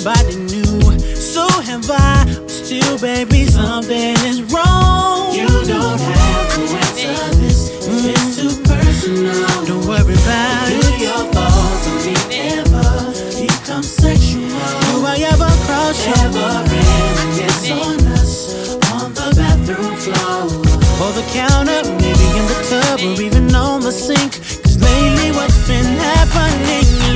somebody new. So have I, but still, baby, something is wrong. You don't have to answer this. It's too personal. Don't worry about Do it. your thoughts on me ever become sexual? Do I ever cross your Ever reminisce on us on the bathroom floor, or the counter, maybe in the tub, or even on the sink? 'Cause lately what's been happening